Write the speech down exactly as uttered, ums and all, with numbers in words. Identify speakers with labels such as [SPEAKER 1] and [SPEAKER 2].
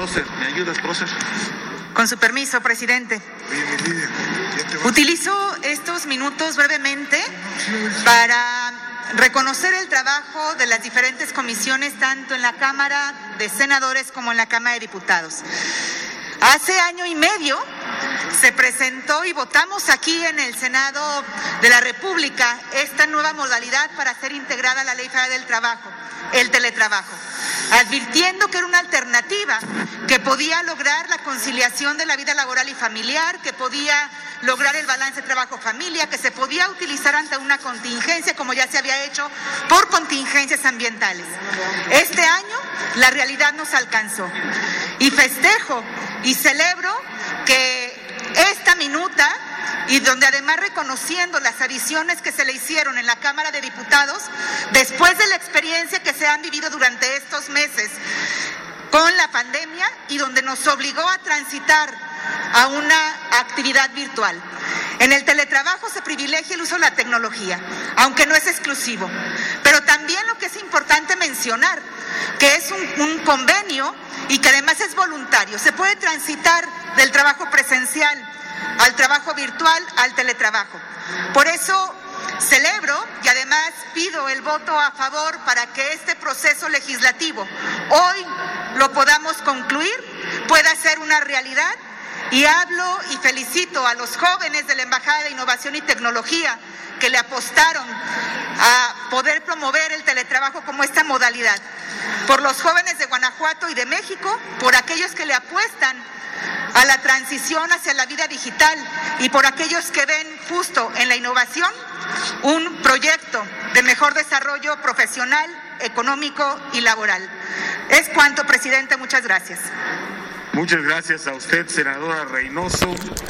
[SPEAKER 1] Prócer, ¿me ayudas, Prócer?
[SPEAKER 2] Con su permiso, presidente. Utilizo estos minutos brevemente para reconocer el trabajo de las diferentes comisiones, tanto en la Cámara de Senadores como en la Cámara de Diputados. Hace año y medio se presentó y votamos aquí en el Senado de la República esta nueva modalidad para ser integrada a la Ley Federal del Trabajo, el teletrabajo, advirtiendo que era una alternativa que podía lograr la conciliación de la vida laboral y familiar, que podía lograr el balance trabajo-familia, que se podía utilizar ante una contingencia como ya se había hecho por contingencias ambientales. Este año la realidad nos alcanzó y festejo y celebro que esta minuta, y donde además reconociendo las adiciones que se le hicieron en la Cámara de Diputados, después de la experiencia que se han vivido durante estos meses con la pandemia y donde nos obligó a transitar a una actividad virtual. En el teletrabajo se privilegia el uso de la tecnología, aunque no es exclusivo. Pero también lo que es importante mencionar, que es un, un convenio y que además es voluntario. Se puede transitar del trabajo presencial al trabajo virtual, al teletrabajo. Por eso celebro y además pido el voto a favor para que este proceso legislativo hoy lo podamos concluir, pueda ser una realidad. Y hablo y felicito a los jóvenes de la Embajada de Innovación y Tecnología que le apostaron a poder promover el teletrabajo como esta modalidad. Por los jóvenes de Guanajuato y de México, por aquellos que le apuestan a la transición hacia la vida digital y por aquellos que ven justo en la innovación un proyecto de mejor desarrollo profesional, económico y laboral. Es cuanto, presidente. Muchas gracias.
[SPEAKER 1] Muchas gracias a usted, senadora Reynoso.